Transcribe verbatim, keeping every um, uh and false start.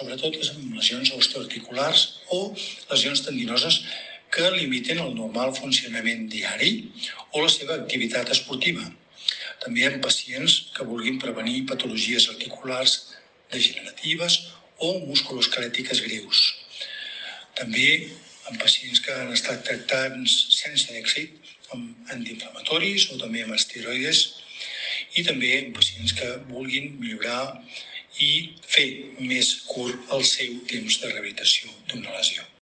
sobretot les amb lesions osteoarticulars o lesions tendinoses que limiten el normal funcionament diari o la seva activitat esportiva. També en pacients que vulguin prevenir patologies articulars degeneratives o musculoesquelètiques greus. També en pacients que han estat tractats sense èxit amb antiinflamatoris o també amb esteroides i també en pacients que vulguin millorar i fer més curt el seu temps de rehabilitació d'una lesió.